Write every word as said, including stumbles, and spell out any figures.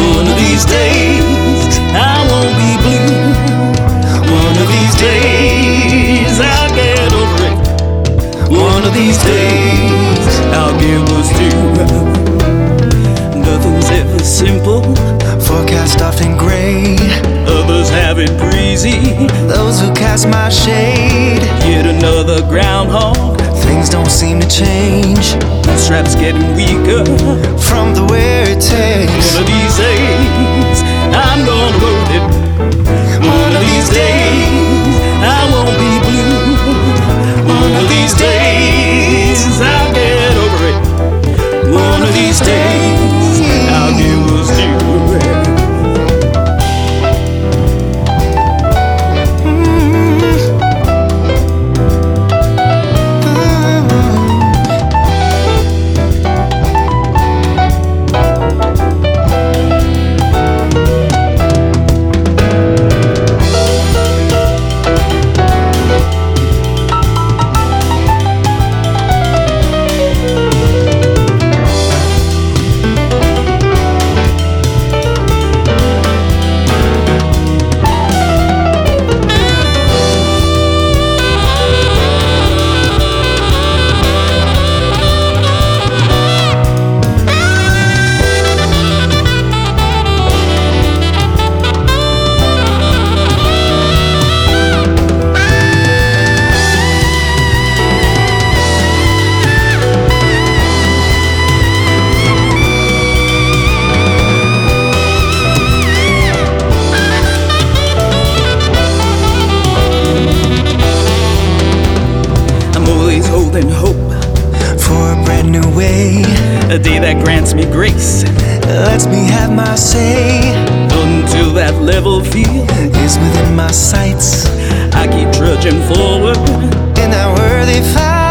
One of these days I won't be blue. One of these days I'll get over it. One of these days I'll get what's due. Nothing's ever simple. Forecast often gray. Others have it breezy. Those who cast my shade. Yet another groundhog. Things don't seem to change. Straps getting weaker from the wear it takes. One of these days I'm gonna road it. One of these days I won't be blue. One of these days I'll get over it. One of these days I'll get what's due. Holding hope for a brand new way, a day that grants me grace, lets me have my say. Until that level field is within my sights, I keep trudging forward in that worthy fight.